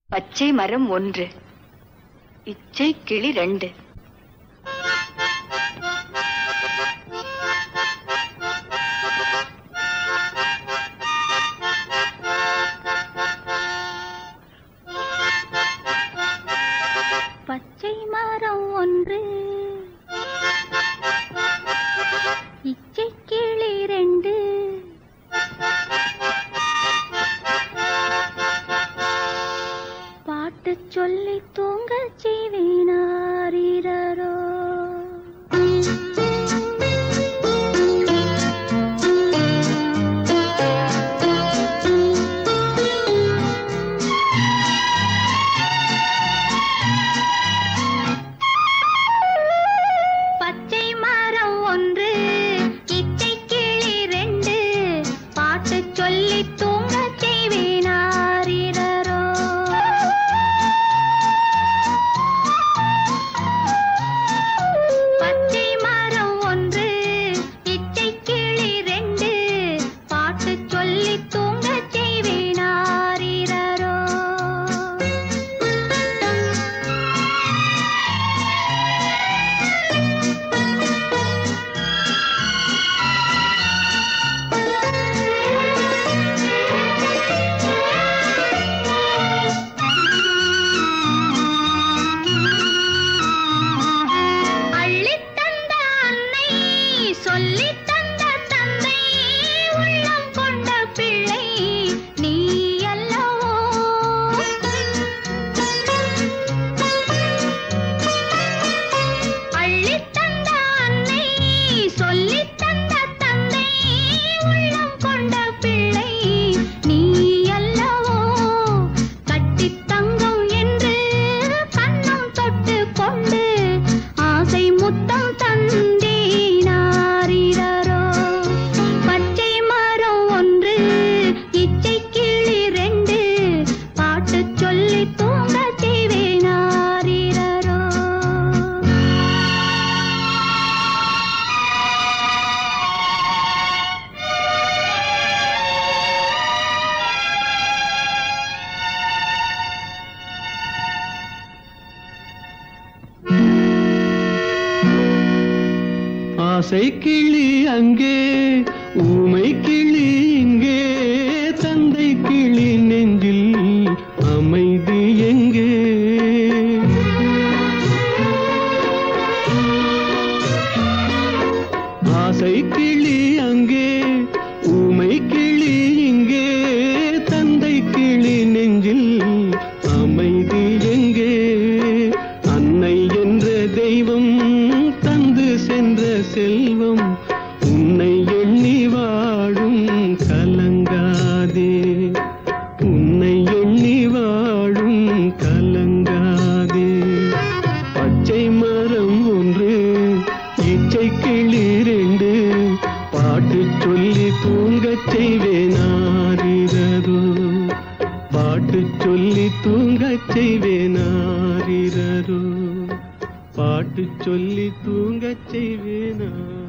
பச்சை மரம் 1, இச்சை கிளி 2. பச்சை மரம் 1, இச்சை கிளி 2. பாட்டு சொல்லி தூங்க செய்வேனாரோ. பச்சை மரம் 1, இச்சை கிளி 2. பாட்டு சொல்லி தூங்க செய்வேனாரோ. பச்சை மரம் 1, இச்சை கிளி 2. பாட்டு சொல்லி தூங்க செய்வேனாரோ. அள்ளித் தந்த அன்னை, சொல்லித் தந்த தந்தை, உள்ளம் கொண்ட பிள்ளை நீ அல்லவோ. அள்ளித் தந்த அன்னை, சொல்லித் தந்த தந்தை, உள்ளம் கொண்ட பிள்ளை நீ அல்லவோ. கட்டித் தங்கம் என்று கண்ணம் தொட்டு கொண்டு ஆசை முத்தம் தந்தேனாரோ. பச்சை மரம் 1, இச்சை கிளி 2. பாட்டு சொல்லி தூங்க செய்வேனாரோ. ஆசை கிளி அங்கே, ஊமை கிளி இங்கே, தந்தை கிளி நெஞ்சில் அமைதி எங்கே? ஆசை கிளி அங்கே, ஊமை கிளி இங்கே, தந்தை கிளி நெஞ்சில் அமைதி எங்கே? அன்னை என்ற தெய்வம் தந்து சென்ற செல்வம், உன்னை எண்ணி வாழும் கலங்காதே. உன்னை எண்ணி வாழும் கலங்காதே. பச்சை மரம் 1, இச்சை கிளி 2. பாட்டு சொல்லி தூங்கச் செய்வேனாரோ. பாட்டு சொல்லி தூங்கச் செய்வேனாரோ. பாட்டு சொல்லி தூங்கச் செய்வேனா.